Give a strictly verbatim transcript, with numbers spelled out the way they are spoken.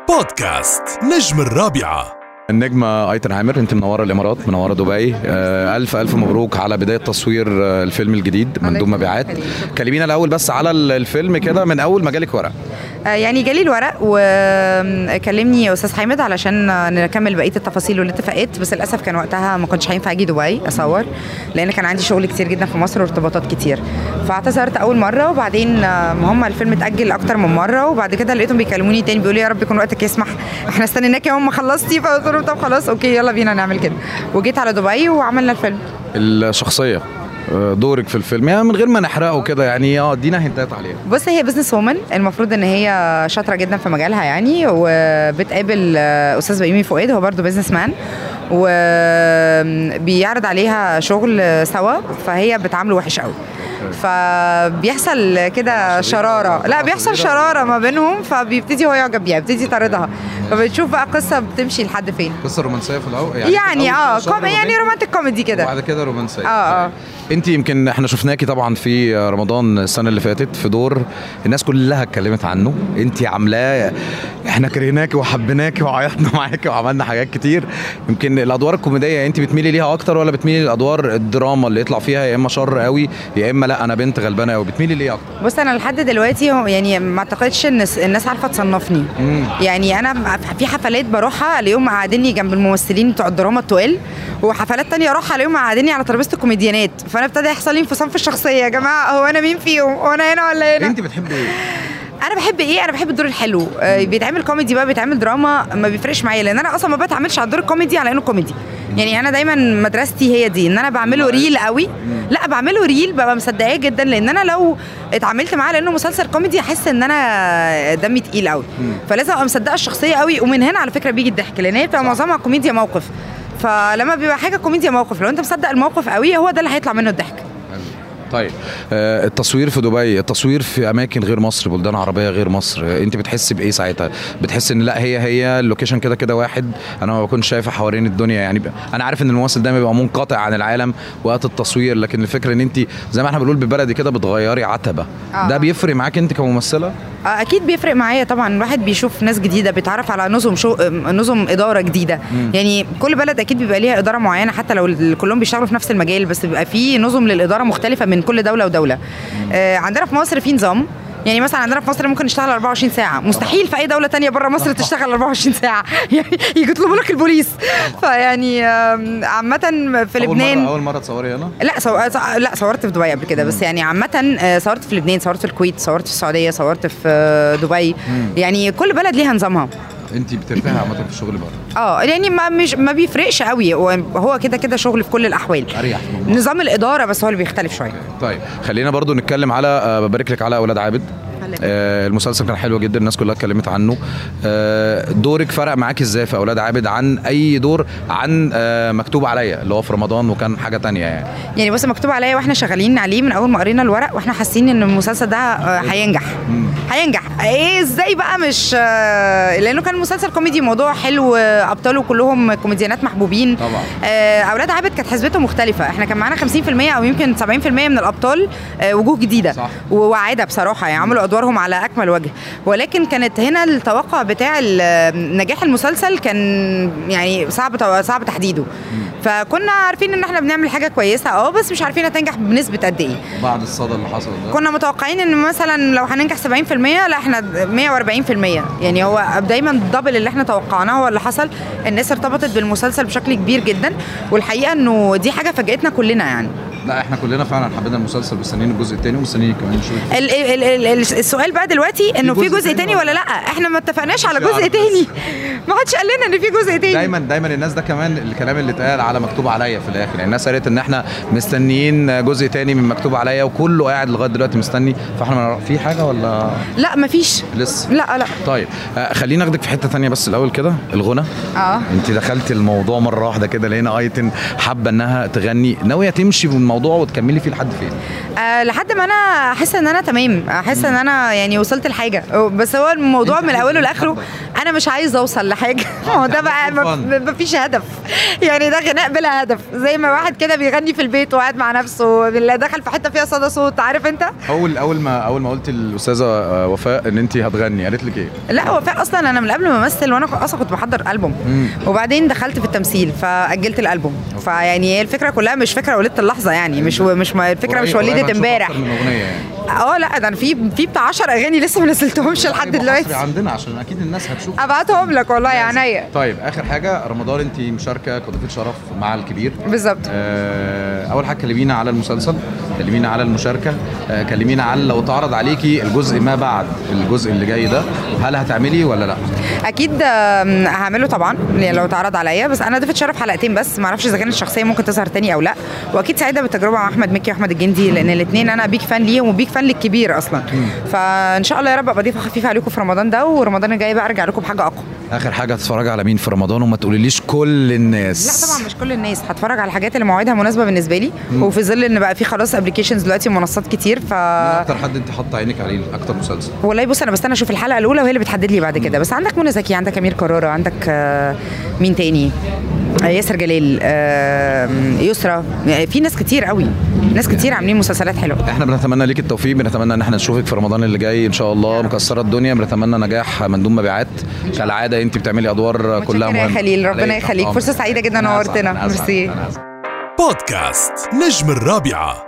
بودكاست نجم الرابعة. النجمة أيتن عامر، انت منورة الامارات، منورة دبي. آه الف الف مبروك على بداية تصوير آه الفيلم الجديد مندوب مبيعات. كلمينا الاول بس على الفيلم كده من اول ما جالك ورق. آه يعني جالي الورق وكلمني استاذ حامد علشان نكمل بقيه التفاصيل والاتفاقات، بس للاسف كان وقتها ما كنتش هينفع اجي دبي اصور لان كان عندي شغل كتير جدا في مصر وارتباطات كتير، فاعتذرت اول مره وبعدين هم الفيلم اتاجل اكتر من مره، وبعد كده لقيتهم بيكلموني تاني بيقولوا يا رب يكون وقتك يسمح، احنا استنيناكي يوم ما خلصتي، فقلت لهم طب خلاص اوكي يلا بينا نعمل كده، وجيت على دبي وعملنا الفيلم. الشخصية دورك في الفيلم يعني من غير ما نحرقه كده يعني اه ادينا هنتات عليها. بص هي بزنس وومن، المفروض ان هي شاطره جدا في مجالها يعني، وبتقابل استاذ بيومي فؤاد هو برضو بزنس مان وبيعرض عليها شغل سوا، فهي بتعامله وحش قوي، فبيحصل كده شراره، لا بيحصل شراره ما بينهم، فبيبتدي هو يعجب بيها، بيبتدي يطاردها، فبتشوف بقى قصه بتمشي لحد فين. قصه رومانسيه في الاول يعني, يعني اه كوم يعني رومانتك كوميدي كده وبعد كده رومانسيه. اه اه انت يمكن احنا شفناكي طبعا في رمضان السنه اللي فاتت في دور الناس كلها اتكلمت عنه، انت عاملاه احنا كرهناكي وحبيناكي وعيطنا معاكي وعملنا حاجات كتير. يمكن الادوار الكوميديه انت بتميلي ليها اكتر ولا بتميلي للادوار الدراما اللي يطلع فيها يا اما شر قوي يا اما لا انا بنت غلبانه قوي، بتميلي ليه اكتر؟ بص انا لحد دلوقتي يعني ما اعتقدش ان الناس عارفه تصنفني. مم. يعني انا في حفلات بروحها الاقيهم قاعديني جنب الممثلين بتوع الدراما التقال، وحفلات تانية اروحها الاقيهم قاعديني على ترابيزه الكوميديانات، فانا ابتدى يحصل لي انفصام في الشخصيه، يا جماعه هو انا مين فيهم؟ هو انا هنا ولا هنا؟ انت بتحبي ايه؟ انا بحب ايه؟ انا بحب الدور الحلو، آه بيتعمل كوميدي بقى بيتعمل دراما ما بيفرقش معايا، لان انا اصلا ما بتعاملش على الدور الكوميدي على انه كوميدي. يعني انا دايما مدرستي هي دي ان انا بعمله ريل قوي، لا بعمله ريل ببقى مصدقاه جدا، لان انا لو اتعاملت معاه لانه مسلسل كوميدي احس ان انا دمي تقيل قوي، فلازم ابقى مصدقه الشخصيه قوي، ومن هنا على فكره بيجي الضحك، لان هي بتبقى معظمها كوميديا موقف، فلما بيبقى حاجه كوميديا موقف لو انت مصدق الموقف قوي هو ده اللي هيطلع منه الضحك. طيب آه التصوير في دبي، التصوير في اماكن غير مصر، بلدان عربيه غير مصر، انت بتحس بايه ساعتها؟ بتحس ان لا هي هي اللوكيشن كده كده واحد، انا ما بكونش شايفه حوالين الدنيا يعني، انا عارف ان الممثل دايما بيبقى منقطع عن العالم وقت التصوير، لكن الفكره ان انت زي ما احنا بنقول بالبلدي كده بتغيري عتبه. آه. ده بيفرق معاك انت كممثله؟ آه اكيد بيفرق معايا طبعا، الواحد بيشوف ناس جديده، بيتعرف على نظم شو نظم اداره جديده. مم. يعني كل بلد اكيد بيبقى ليها اداره معينه حتى لو كلهم بيشتغلوا في نفس المجال، بس بيبقى في نظم للاداره مختلفه من كل دوله ودوله. آه عندنا في مصر في نظام، يعني مثلا عندنا في مصر ممكن نشتغل أربعة وعشرين ساعة، مستحيل في اي دوله تانية بره مصر تشتغل أربعة وعشرين ساعة، يعني يطلبوا لك البوليس. فيعني عامه في لبنان أول مرة, اول مره تصوري هنا؟ لا صو... لا صورت في دبي قبل كده، بس يعني عامه صورت في لبنان، صورت في الكويت، صورت في السعوديه، صورت في دبي. مم. يعني كل بلد ليها نظامها. انت بترتاحي عامه في الشغل بره؟ اه يعني ما مش ما بيفرقش قوي، هو كده كده شغل في كل الاحوال، اريح نظام الاداره بس هو اللي بيختلف شويه. طيب خلينا برضو نتكلم على ببارك لك على اولاد عابد. آه المسلسل كان حلو جدا، الناس كلها اتكلمت عنه. آه دورك فرق معاك ازاي في اولاد عابد عن اي دور عن آه مكتوب عليا اللي هو في رمضان وكان حاجه تانية يعني؟ يعني بص مكتوب عليا واحنا شغالين عليه من اول ما قرينا الورق واحنا حاسين ان المسلسل ده هينجح. آه هينجح ايه ازاي بقى؟ مش آه لانه كان مسلسل كوميدي، موضوع حلو، ابطاله كلهم كوميديانات محبوبين طبعا. آه اولاد عابد كانت حسبته مختلفه، احنا كان معانا خمسين في المية او يمكن سبعين في المية من الابطال آه وجوه جديده صح. وواعده بصراحه، يعني عملوا ادوارهم على اكمل وجه، ولكن كانت هنا التوقع بتاع نجاح المسلسل كان يعني صعب صعب تحديده. فكنا عارفين ان احنا بنعمل حاجه كويسه اه بس مش عارفين هتنجح بنسبه قد ايه. بعد الصدى اللي حصل ده كنا متوقعين ان مثلا لو هننجح سبعين في المية، لا احنا مية وأربعين في المية، يعني هو دايما الدبل اللي احنا توقعناه هو اللي حصل. الناس ارتبطت بالمسلسل بشكل كبير جدا، والحقيقه انه دي حاجه فاجئتنا كلنا يعني. لا احنا كلنا فعلا حبينا المسلسل، مستنيين الجزء الثاني ومستنيين كمان شويه. ال ال ال السؤال بقى دلوقتي انه في جزء تاني ولا لا؟ احنا ما اتفقناش على جزء تاني، ما حدش قال لنا ان في جزء تاني. دايما دايما الناس ده كمان الكلام اللي اتقال على مكتوب عليا في الاخر، يعني الناس قالت ان احنا مستنيين جزء تاني من مكتوب عليا وكله قاعد لغايه دلوقتي مستني، فاحنا في حاجه ولا لا؟ مفيش لسه. لا لا طيب آه خلينا ناخدك في حته ثانيه بس الاول كده، الغنى. اه انت دخلتي الموضوع مره واحده كده، لقينا ايتن حابه انها تغني، ناويه تمشي في الموضوع وتكملي فيه لحد فين؟ آه لحد ما انا احس ان انا تمام، احس ان انا يعني وصلت لحاجه، بس هو الموضوع من اوله لاخره انا مش عايزه اوصل لحاجه. هو ده بقى ما فيش هدف يعني، ده غناء بلا هدف، زي ما واحد كده بيغني في البيت وقاعد مع نفسه بالله دخل في حته فيها صدى صوت، عارف انت. اول اول ما اول ما قلت للاستاذه وفاء ان انت هتغني قالت لك ايه؟ لا وفاء اصلا انا من قبل ما امثل وانا اصلا كنت بحضر البوم، وبعدين دخلت في التمثيل فاجلت الالبوم. فيعني هي الفكره كلها مش فكره وليده اللحظه يعني، مش مش الفكره مش وليده امبارح. اه لا ده انا في في بتاع عشر اغاني لسه ما نزلتهمش لحد دلوقتي عندنا، عشان اكيد الناس هتشوف. ابعتهم لك والله يا عينيا. طيب اخر حاجه، رمضان انت مشاركه كضيفه شرف مع الكبير بالظبط. آه اول حاجه كلمينا على المسلسل، كلمينا على المشاركه، آه كلمينا على لو تعرض عليكي الجزء ما بعد الجزء اللي جاي ده، هل هتعملي ولا لا؟ اكيد هعمله طبعا لو تعرض عليا، بس انا ضيفه شرف حلقتين بس، ما اعرفش اذا كانت الشخصيه ممكن تظهر تاني او لا. واكيد سعيده بالتجربه مع احمد مكي واحمد الجندي، لان الاثنين انا بيك فان ليهم وبيك فان للكبير اصلا. فان شاء الله يا رب ابقى ضيفه خفيفه عليكم في رمضان ده، ورمضان الجاي بقى ارجع لكم بحاجه اقوى. اخر حاجه، هتتفرجي على مين في رمضان وما تقوليليش كل الناس؟ لا طبعا مش كل الناس، هتفرج على الحاجات اللي مواعيدها مناسبه بالنسبه لي، مم. وفي ظل ان بقى في خلاص ابلكيشنز دلوقتي ومنصات كتير. ف اكتر حد انت حاطه عينك عليه اكتر مسلسل؟ والله بص انا بستنى اشوف الحلقه الاولى وهي اللي بتحدد لي بعد كده. بس عندك منى زكي، عندك امير كرارة، عندك مين تاني، ياسر جلال، يسرا، في ناس كتير قوي، ناس كتير عاملين مسلسلات حلوه. احنا بنتمنى ليك التوفيق، بنتمنى ان احنا نشوفك في رمضان اللي جاي ان شاء الله مكسره الدنيا، بنتمنى نجاح من دون مبيعات كالعاده، انت بتعملي ادوار كلها مهمه. يا خليل ربنا يخليك، فرصه سعيده جدا، نورتنا. ميرسي. بودكاست نجم الرابعه.